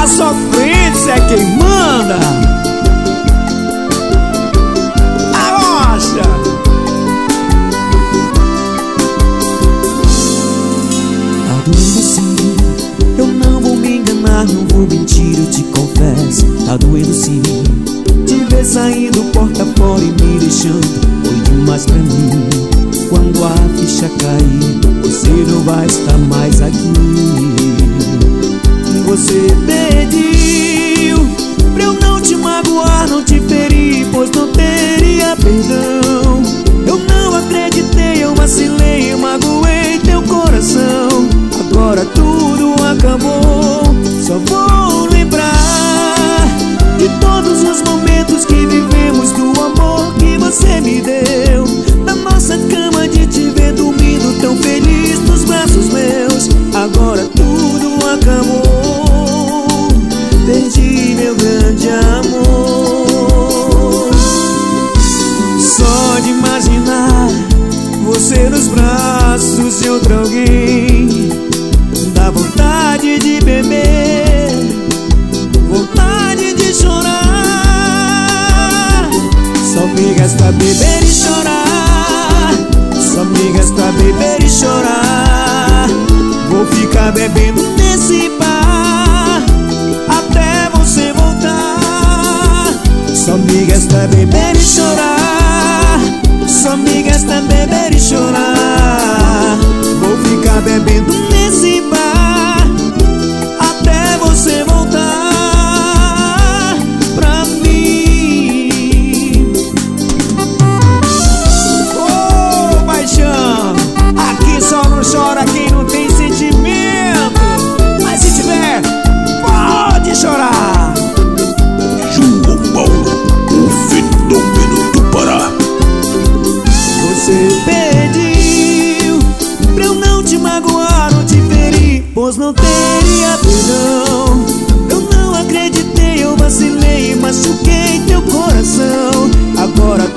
A sofrência é quem manda. Arrocha. Tá doendo sim, eu não vou me enganar, não vou mentir, eu te confesso. Tá doendo sim, te ver saindo porta fora e me deixando. Foi demais pra mim. Quando a ficha cair, você não vai estar mais aqui. Você pediu pra eu não te magoar, não te ferir, pois não teria perdão. Eu não acreditei, eu vacilei, eu magoei teu coração. Agora tudo acabou, só vou lembrar de todos os momentos que vivemos, do amor que você me deu, da nossa cama, de te ver dormindo tão feliz nos braços meus. Agora tudo acabou, perdi meu grande amor. Só de imaginar você nos braços de outro alguém, dá vontade de beber, vontade de chorar. Só me resta beber e chorar, só me resta beber e chorar. Vou ficar bebendo nesse bar até você voltar. Só me resta beber e chorar, só me resta beber e chorar. Vou ficar bebendo nesse bar até você voltar pra mim. Ô, paixão, aqui só não chora quem não tem sentimento. Mas se tiver, pode chorar. João Paulo, o fenômeno do Pará. Você pediu pra eu não te magoar, não te ferir, pois não teria perdão. Eu não acreditei, eu vacilei, machuquei teu coração. Agora